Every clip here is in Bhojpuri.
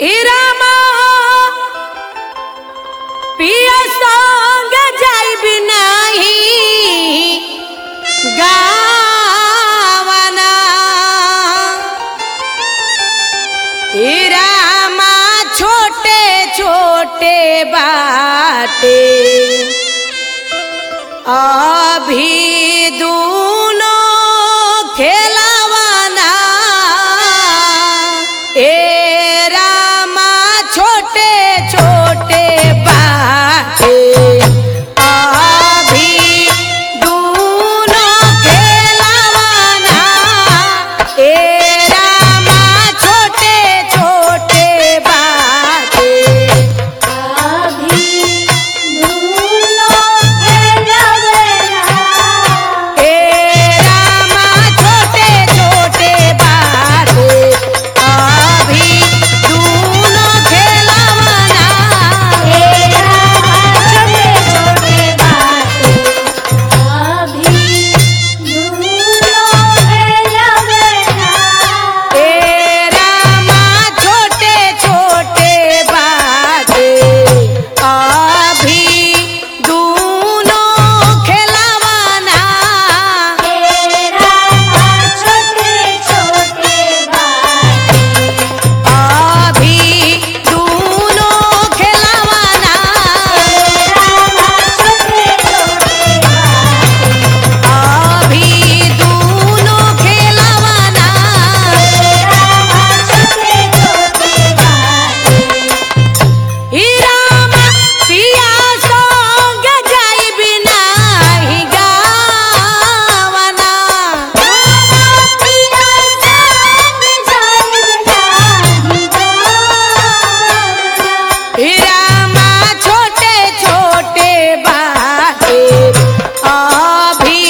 इरामा पिया संग जाइब नहीं गावना इरामा छोटे छोटे बाटे अभी दूनों खेलावाना ए रामा छोटे छोटे बाटे अभी दूनों खेलावाना ए रामा छोटे छोटे बाटे अभी दूनों खेलावाना ए रामा छोटे छोटे बाटे अभी दूनों खेलावाना तेरा छोटे छोटे बाटे अभी दूनों खेलावाना ए रामा छोटे छोटे बाटे अभी दूनों खेलावाना तेरा छोटे छोटे बाटे अभी दूनों खेलावाना तेरा छोटे छोटे बाटे अभी दूनों खेलावाना तेरा छोटे छोटे बाटे ई रामा पिया संग जाइब नाही गावना पिया संग जाइब नाही गावना ई रामा छोटे छोटे बाटे अभी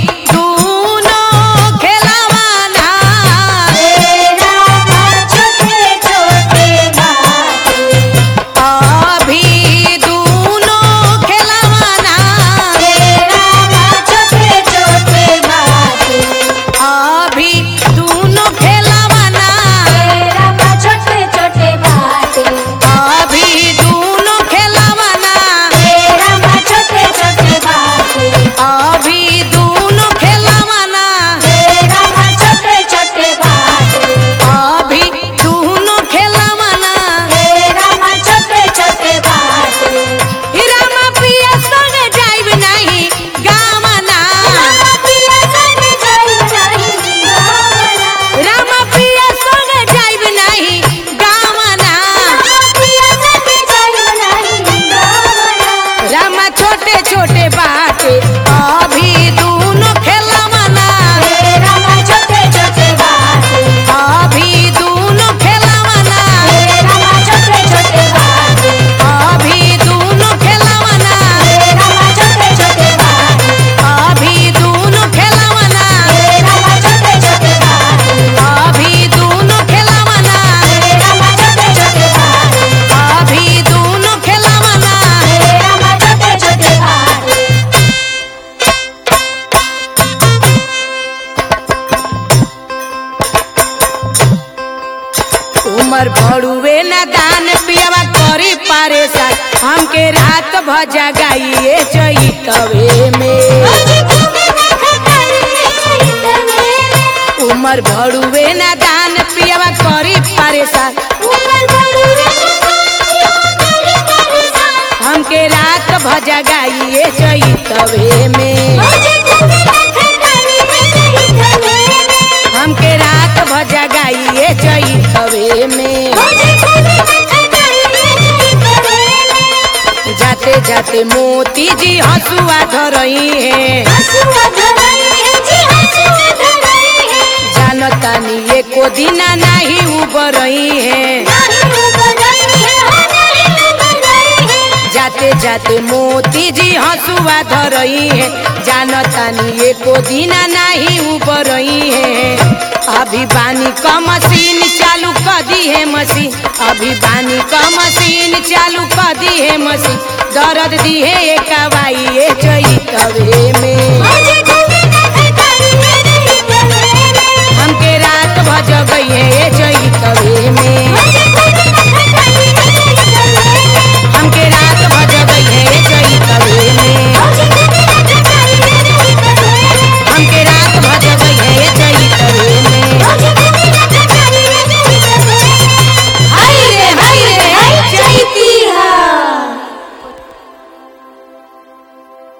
दूनों खेलावाना तेरा छोटे छोटे बाटे अभी दूनों खेलावाना तेरा छोटे छोटे बाटे अभी दूनों खेलावाना तेरा छोटे छोटे बाटे अभी दूनों खेलावाना तेरा छोटे छोटे बाटे अभी दूनों खेलावाना तेरा छोटे छोटे बाटे अभी दूनों खेलावाना तेरा छोटे छोटे बाटे ई रामा पिया संग जाइब नहीं गावना पिया संग जाइब नाही गावना रामा पिया संग जाइब नहीं गावना पिया संग जाइब नाही गावना रामा छोटे छोटे बाटे अभी दूनों खेलावाना तेरा छोटे छोटे बाटे अभी दूनों खेलावाना तेरा छोटे छोटे बाटे अभी दूनों खेलावाना तेरा छोटे छोटे बाटे अभी दूनों खेलावाना तेरा छोटे छोटे बाटे अभी दूनों खेलावाना तेरा छोटे छोटे बाटे अभी दूनों खेलावाना तेरा छोटे छोटे बाटे उमर बड़ुए न दान पियवा करी परेशान हमके रात भजा गाइए चैतवे में उमर बड़ुए न दान पियवा करी परेशान हमके रात भजा गाइए चैतवे में हमके रात भजा गाइए चैतवे में जाते जाते मोती जी हंसुआ धरई है जानतानी एको दिना नहीं उबरई है जाते जाते मोती जी हंसुआ धरई है जानतानी एको दिना नहीं उबरई है अभी बानी का मशीन चालू कर दी है मशीन अभी बानी का मशीन चालू कर दी है मशीन दर्द दी है एक कवाई चैतवे